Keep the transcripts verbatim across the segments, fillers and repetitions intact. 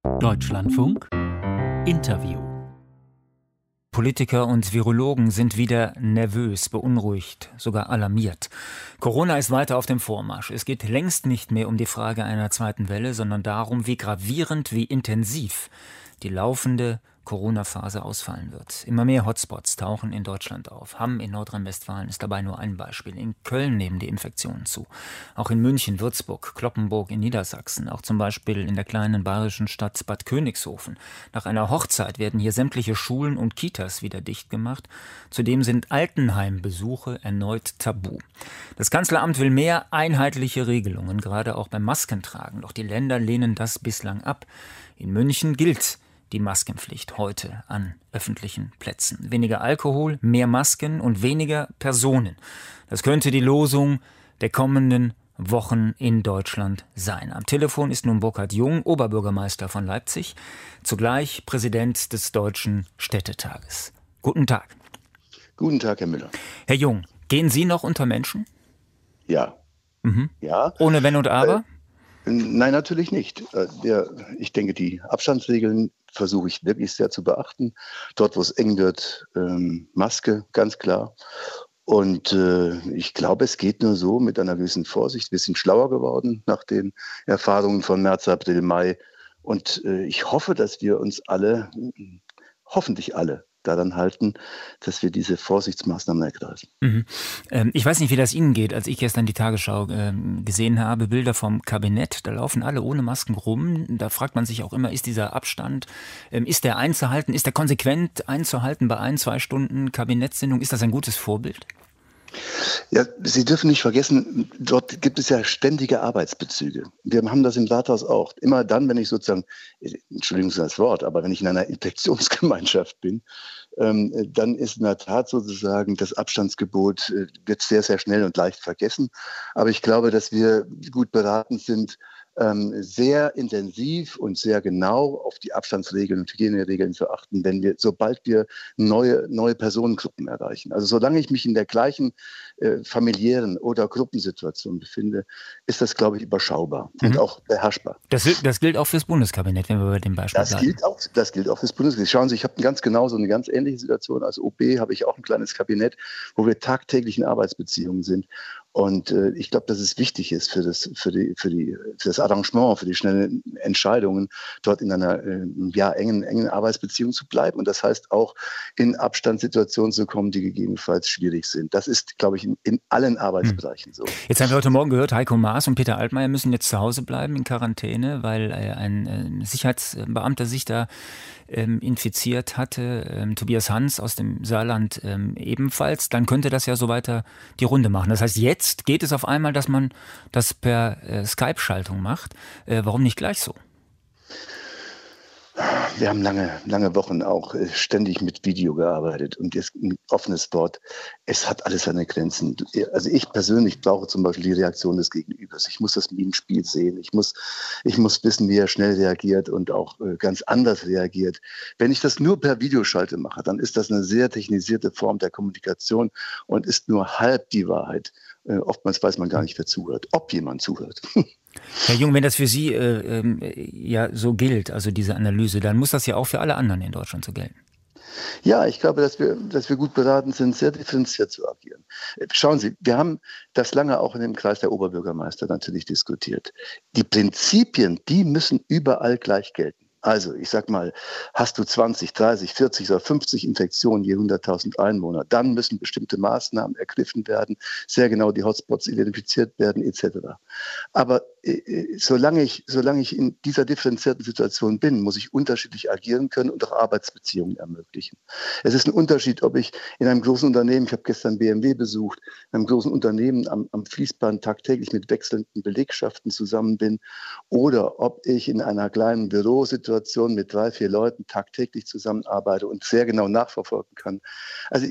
Deutschlandfunk Interview. Politiker und Virologen sind wieder nervös, beunruhigt, sogar alarmiert. Corona ist weiter auf dem Vormarsch. Es geht längst nicht mehr um die Frage einer zweiten Welle, sondern darum, wie gravierend, wie intensiv die laufende Corona-Phase ausfallen wird. Immer mehr Hotspots tauchen in Deutschland auf. Hamm in Nordrhein-Westfalen ist dabei nur ein Beispiel. In Köln nehmen die Infektionen zu. Auch in München, Würzburg, Cloppenburg in Niedersachsen. Auch zum Beispiel in der kleinen bayerischen Stadt Bad Königshofen. Nach einer Hochzeit werden hier sämtliche Schulen und Kitas wieder dicht gemacht. Zudem sind Altenheimbesuche erneut tabu. Das Kanzleramt will mehr einheitliche Regelungen, gerade auch beim Maskentragen. Doch die Länder lehnen das bislang ab. In München gilt die Maskenpflicht heute an öffentlichen Plätzen. Weniger Alkohol, mehr Masken und weniger Personen. Das könnte die Losung der kommenden Wochen in Deutschland sein. Am Telefon ist nun Burkhard Jung, Oberbürgermeister von Leipzig, zugleich Präsident des Deutschen Städtetages. Guten Tag. Guten Tag, Herr Müller. Herr Jung, gehen Sie noch unter Menschen? Ja. Mhm. Ja. Ohne Wenn und Aber? Äh, nein, natürlich nicht. Äh, der, ich denke, die Abstandsregeln versuche ich wirklich sehr zu beachten. Dort, wo es eng wird, ähm, Maske, ganz klar. Und äh, ich glaube, es geht nur so mit einer gewissen Vorsicht. Wir sind schlauer geworden nach den Erfahrungen von März, April, Mai. Und äh, ich hoffe, dass wir uns alle, hoffentlich alle, daran halten, dass wir diese Vorsichtsmaßnahmen ergreifen. Mhm. Ähm, ich weiß nicht, wie das Ihnen geht. Als ich gestern die Tagesschau äh, gesehen habe, Bilder vom Kabinett, da laufen alle ohne Masken rum. Da fragt man sich auch immer, ist dieser Abstand, ähm, ist der einzuhalten, ist der konsequent einzuhalten bei ein, zwei Stunden Kabinettssitzung? Ist das ein gutes Vorbild? Ja, Sie dürfen nicht vergessen, dort gibt es ja ständige Arbeitsbezüge. Wir haben das im Rathaus auch. Immer dann, wenn ich sozusagen, Entschuldigung für das Wort, aber wenn ich in einer Infektionsgemeinschaft bin, ähm, dann ist in der Tat sozusagen das Abstandsgebot äh, wird sehr, sehr schnell und leicht vergessen. Aber ich glaube, dass wir gut beraten sind, ähm, sehr intensiv und sehr genau auf die Abstandsregeln und Hygieneregeln zu achten, wenn wir, sobald wir neue, neue Personengruppen erreichen. Also solange ich mich in der gleichen äh, familiären oder Gruppensituation befinde, ist das, glaube ich, überschaubar mhm. und auch beherrschbar. Das, das gilt auch fürs Bundeskabinett, wenn wir bei dem Beispiel das bleiben. Gilt auch, das gilt auch fürs Bundeskabinett. Schauen Sie, ich habe ganz genau so eine ganz ähnliche Situation. Als O B habe ich auch ein kleines Kabinett, wo wir tagtäglich in Arbeitsbeziehungen sind. Und äh, ich glaube, dass es wichtig ist für das, für die, für die, für das Arrangement, für die schnellen Entscheidungen, dort in einer äh, ja, engen, engen Arbeitsbeziehung zu bleiben. Und das heißt auch, in Abstandssituationen zu kommen, die gegebenenfalls schwierig sind. Das ist, glaube ich, in, in allen Arbeitsbereichen hm. so. Jetzt haben wir heute Morgen gehört, Heiko Maas und Peter Altmaier müssen jetzt zu Hause bleiben in Quarantäne, weil äh, ein äh, Sicherheitsbeamter sich da ähm, infiziert hatte. Ähm, Tobias Hans aus dem Saarland ähm, ebenfalls. Dann könnte das ja so weiter die Runde machen. Das heißt, jetzt geht es auf einmal, dass man das per äh, Skype-Schaltung macht. Äh, warum nicht gleich so? Wir haben lange, lange Wochen auch ständig mit Video gearbeitet und jetzt ein offenes Wort. Es hat alles seine Grenzen. Also ich persönlich brauche zum Beispiel die Reaktion des Gegenübers. Ich muss das Minenspiel sehen. Ich muss, ich muss wissen, wie er schnell reagiert und auch ganz anders reagiert. Wenn ich das nur per Videoschalte mache, dann ist das eine sehr technisierte Form der Kommunikation und ist nur halb die Wahrheit. Oftmals weiß man gar nicht, wer zuhört, ob jemand zuhört. Herr Jung, wenn das für Sie äh, äh, ja so gilt, also diese Analyse, dann muss das ja auch für alle anderen in Deutschland so gelten. Ja, ich glaube, dass wir, dass wir gut beraten sind, sehr differenziert zu agieren. Schauen Sie, wir haben das lange auch in dem Kreis der Oberbürgermeister natürlich diskutiert. Die Prinzipien, die müssen überall gleich gelten. Also, ich sag mal, hast du zwanzig, dreißig, vierzig oder fünfzig Infektionen je hunderttausend Einwohner, dann müssen bestimmte Maßnahmen ergriffen werden, sehr genau die Hotspots identifiziert werden, et cetera. Aber äh, solange ich, solange ich in dieser differenzierten Situation bin, muss ich unterschiedlich agieren können und auch Arbeitsbeziehungen ermöglichen. Es ist ein Unterschied, ob ich in einem großen Unternehmen, ich habe gestern B M W besucht, in einem großen Unternehmen am, am Fließband tagtäglich mit wechselnden Belegschaften zusammen bin oder ob ich in einer kleinen Bürosituation mit drei, vier Leuten tagtäglich zusammenarbeite und sehr genau nachverfolgen kann. Also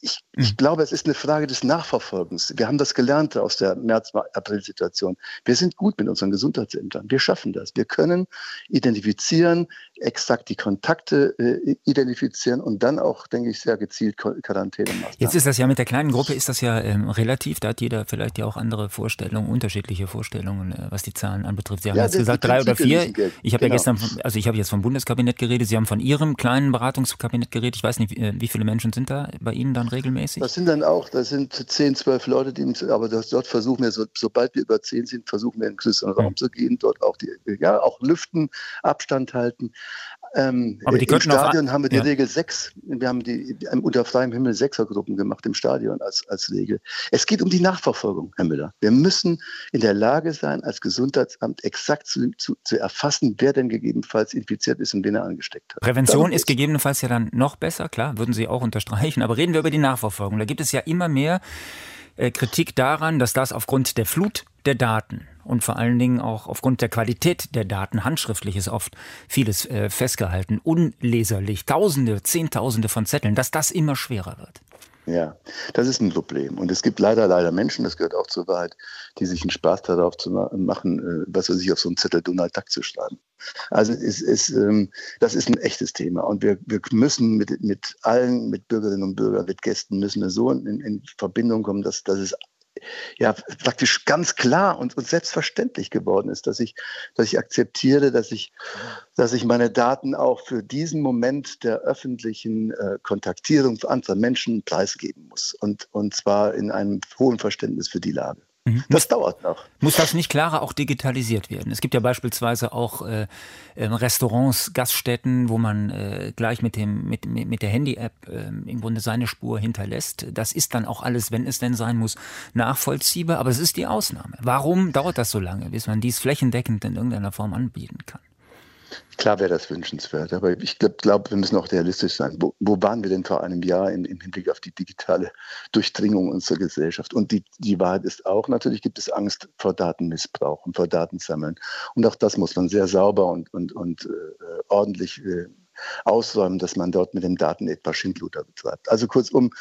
ich, ich glaube, es ist eine Frage des Nachverfolgens. Wir haben das gelernt aus der März-April-Situation. Wir sind gut mit unseren Gesundheitsämtern. Wir schaffen das. Wir können identifizieren, exakt die Kontakte äh, identifizieren und dann auch, denke ich, sehr gezielt Quarantänemaßnahmen. Jetzt ist das ja mit der kleinen Gruppe, ist das ja ähm, relativ. Da hat jeder vielleicht ja auch andere Vorstellungen, unterschiedliche Vorstellungen, äh, was die Zahlen anbetrifft. Sie haben Ja, jetzt das- gesagt die drei oder vier. Prinzipien Ich habe genau. ja gestern, von- also ich habe jetzt vom Bundeskabinett geredet. Sie haben von Ihrem kleinen Beratungskabinett geredet. Ich weiß nicht, wie, wie viele Menschen sind da bei Ihnen dann regelmäßig? Das sind dann auch, das sind zehn, zwölf Leute, die, aber das, dort versuchen wir, so, sobald wir über zehn sind, versuchen wir in einen größeren Raum zu gehen, dort auch die, ja, auch lüften, Abstand halten. Ähm, Aber die Im könnten auch- Stadion haben wir die ja. Regel sechs. Wir haben die unter freiem Himmel Sechsergruppen gemacht im Stadion als, als Regel. Es geht um die Nachverfolgung, Herr Müller. Wir müssen in der Lage sein, als Gesundheitsamt exakt zu, zu, zu erfassen, wer denn gegebenenfalls infiziert ist und wen er angesteckt hat. Prävention Darum ist geht's. gegebenenfalls ja dann noch besser, klar, würden Sie auch unterstreichen. Aber reden wir über die Nachverfolgung. Da gibt es ja immer mehr äh, Kritik daran, dass das aufgrund der Flut der Daten und vor allen Dingen auch aufgrund der Qualität der Daten, handschriftlich ist oft vieles äh, festgehalten, unleserlich, Tausende, Zehntausende von Zetteln, dass das immer schwerer wird. Ja, das ist ein Problem. Und es gibt leider, leider Menschen, das gehört auch zur Wahrheit, die sich einen Spaß darauf zu ma- machen, äh, was weiß ich, auf so einen Zettel Donald Duck zu schreiben. Also es ist, ähm, das ist ein echtes Thema. Und wir, wir müssen mit, mit allen, mit Bürgerinnen und Bürgern, mit Gästen, müssen wir so in, in Verbindung kommen, dass, dass es ja praktisch ganz klar und, und selbstverständlich geworden ist, dass ich, dass ich akzeptiere, dass ich, dass ich meine Daten auch für diesen Moment der öffentlichen äh, Kontaktierung anderer Menschen preisgeben muss. Und, und zwar in einem hohen Verständnis für die Lage. Mhm. Das dauert noch. Muss das nicht klarer auch digitalisiert werden? Es gibt ja beispielsweise auch äh, äh, Restaurants, Gaststätten, wo man äh, gleich mit, dem, mit, mit mit der Handy-App äh, im Grunde seine Spur hinterlässt. Das ist dann auch alles, wenn es denn sein muss, nachvollziehbar. Aber es ist die Ausnahme. Warum dauert das so lange, bis man dies flächendeckend in irgendeiner Form anbieten kann? Klar wäre das wünschenswert, aber ich glaube, glaub, wir müssen auch realistisch sein. Wo, wo waren wir denn vor einem Jahr im, im Hinblick auf die digitale Durchdringung unserer Gesellschaft? Und die, die Wahrheit ist auch, natürlich gibt es Angst vor Datenmissbrauch und vor Datensammeln. Und auch das muss man sehr sauber und, und, und äh, ordentlich äh, ausräumen, dass man dort mit den Daten etwas Schindluder betreibt. Also kurzum,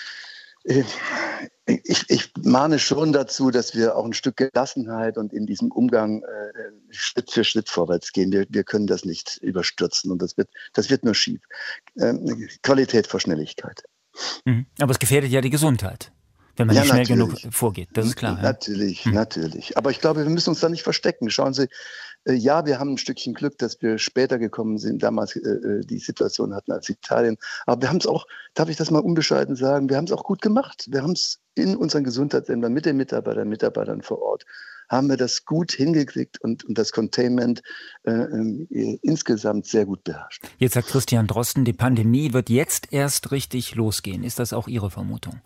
äh, Ich, ich mahne schon dazu, dass wir auch ein Stück Gelassenheit und in diesem Umgang äh, Schritt für Schritt vorwärts gehen. Wir, wir können das nicht überstürzen und das wird, das wird nur schief. Ähm, Qualität vor Schnelligkeit. Mhm. Aber es gefährdet ja die Gesundheit, wenn man Ja, nicht schnell natürlich. genug vorgeht. Das ist klar. Ja? Natürlich, Hm. natürlich. Aber ich glaube, wir müssen uns da nicht verstecken. Schauen Sie, äh, ja, wir haben ein Stückchen Glück, dass wir später gekommen sind, damals äh, die Situation hatten als Italien. Aber wir haben es auch, darf ich das mal unbescheiden sagen, wir haben es auch gut gemacht. Wir haben es in unseren Gesundheitsämtern mit den Mitarbeitern, Mitarbeitern vor Ort, haben wir das gut hingekriegt und, und das Containment äh, äh, insgesamt sehr gut beherrscht. Jetzt sagt Christian Drosten, die Pandemie wird jetzt erst richtig losgehen. Ist das auch Ihre Vermutung?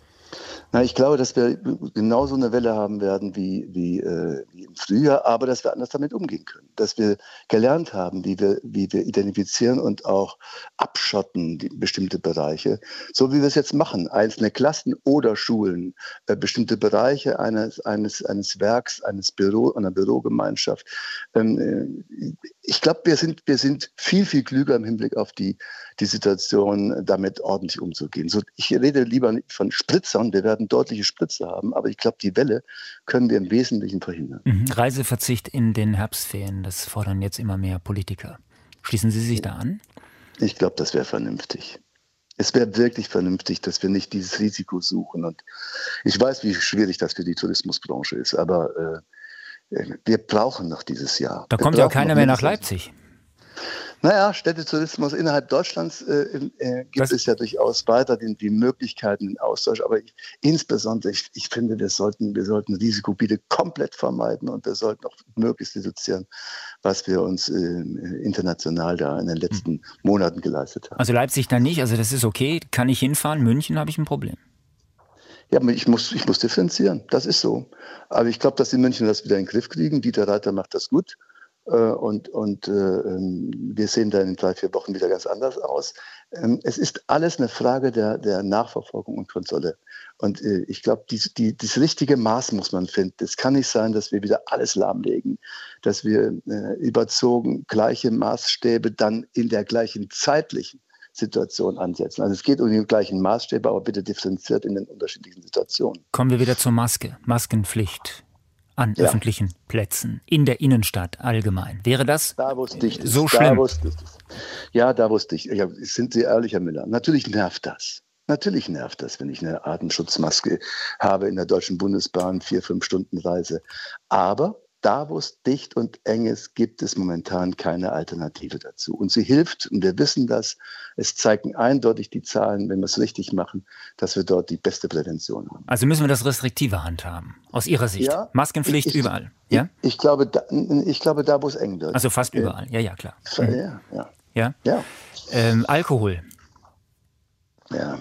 Na, ich glaube, dass wir genauso eine Welle haben werden wie, wie, äh, wie im Frühjahr, aber dass wir anders damit umgehen können. Dass wir gelernt haben, wie wir, wie wir identifizieren und auch abschotten die bestimmte Bereiche, so wie wir es jetzt machen. Einzelne Klassen oder Schulen, äh, bestimmte Bereiche eines, eines, eines Werks, eines Büro, einer Bürogemeinschaft. Ähm, äh, ich glaube, wir sind, wir sind viel, viel klüger im Hinblick auf die, die Situation, damit ordentlich umzugehen. So, ich rede lieber nicht von Spritzern, wir werden deutliche Spritze haben, aber ich glaube, die Welle können wir im Wesentlichen verhindern. Mhm. Reiseverzicht in den Herbstferien, das fordern jetzt immer mehr Politiker. Schließen Sie sich da an? Ich glaube, das wäre vernünftig. Es wäre wirklich vernünftig, dass wir nicht dieses Risiko suchen. Und ich weiß, wie schwierig das für die Tourismusbranche ist, aber äh, wir brauchen noch dieses Jahr. Da wir kommt ja keiner mehr nach Leipzig. Naja, Städtetourismus innerhalb Deutschlands äh, äh, gibt das es ja durchaus weiter die, die Möglichkeiten, den Austausch. Aber ich, insbesondere, ich, ich finde, wir sollten, wir sollten Risikogebiete komplett vermeiden und wir sollten auch möglichst reduzieren, was wir uns äh, international da in den letzten hm. Monaten geleistet haben. Also Leipzig dann nicht, also das ist okay, kann ich hinfahren. München habe ich ein Problem. Ja, aber ich muss, ich muss differenzieren, das ist so. Aber ich glaube, dass die Münchner das wieder in den Griff kriegen. Dieter Reiter macht das gut. Und, und äh, wir sehen da in drei, vier Wochen wieder ganz anders aus. Ähm, es ist alles eine Frage der, der Nachverfolgung und Kontrolle. Und äh, ich glaube, die, die, das richtige Maß muss man finden. Es kann nicht sein, dass wir wieder alles lahmlegen, dass wir äh, überzogen gleiche Maßstäbe dann in der gleichen zeitlichen Situation ansetzen. Also es geht um die gleichen Maßstäbe, aber bitte differenziert in den unterschiedlichen Situationen. Kommen wir wieder zur Maske, Maskenpflicht an ja. öffentlichen Plätzen, in der Innenstadt allgemein. Wäre das da, wo es dicht ist, so schlimm? Da, wo es dicht ist. Ja, da, wo es dicht ist. Ja, sind Sie ehrlich, Herr Müller? Natürlich nervt das. Natürlich nervt das, wenn ich eine Atemschutzmaske habe in der Deutschen Bundesbahn, vier, fünf Stunden Reise. Aber da, wo es dicht und eng ist, gibt es momentan keine Alternative dazu. Und sie hilft, und wir wissen das, es zeigen eindeutig die Zahlen, wenn wir es richtig machen, dass wir dort die beste Prävention haben. Also müssen wir das restriktiver handhaben, aus Ihrer Sicht? Ja, Maskenpflicht ich, ich, überall, ja? Ich, ich, glaube, da, ich glaube, da, wo es eng wird. Also fast überall, ja, ja, klar. Mhm. Ja, ja. Ja? ja. Ähm, Alkohol. Ja.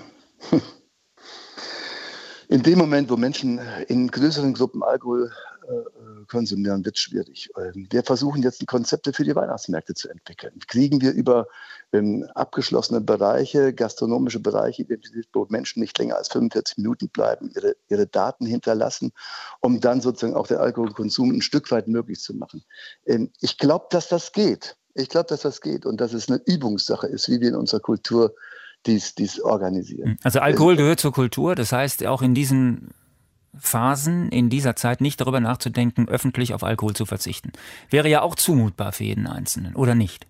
In dem Moment, wo Menschen in größeren Gruppen Alkohol äh, konsumieren, wird es schwierig. Wir versuchen jetzt Konzepte für die Weihnachtsmärkte zu entwickeln. Kriegen wir über ähm, abgeschlossene Bereiche, gastronomische Bereiche, wo Menschen nicht länger als fünfundvierzig Minuten bleiben, ihre, ihre Daten hinterlassen, um dann sozusagen auch den Alkoholkonsum ein Stück weit möglich zu machen. Ähm, ich glaube, dass das geht. Ich glaube, dass das geht und dass es eine Übungssache ist, wie wir in unserer Kultur dies, dies organisieren. Also Alkohol gehört zur Kultur, das heißt auch in diesen Phasen, in dieser Zeit nicht darüber nachzudenken, öffentlich auf Alkohol zu verzichten. Wäre ja auch zumutbar für jeden Einzelnen, oder nicht?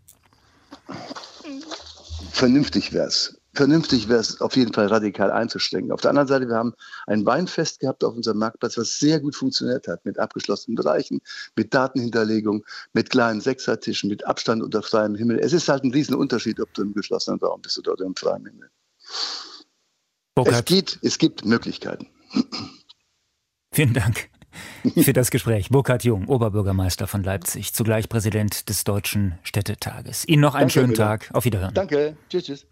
Vernünftig wäre es. Vernünftig wäre es auf jeden Fall radikal einzuschränken. Auf der anderen Seite, wir haben ein Weinfest gehabt auf unserem Marktplatz, was sehr gut funktioniert hat, mit abgeschlossenen Bereichen, mit Datenhinterlegung, mit kleinen Sechsertischen, mit Abstand unter freiem Himmel. Es ist halt ein Riesenunterschied, ob du im geschlossenen Raum bist oder im freien Himmel. Es geht, es gibt Möglichkeiten. Vielen Dank für das Gespräch. Burkhard Jung, Oberbürgermeister von Leipzig, zugleich Präsident des Deutschen Städtetages. Ihnen noch einen Danke, schönen Müller. Tag. Auf Wiederhören. Danke. Tschüss, tschüss.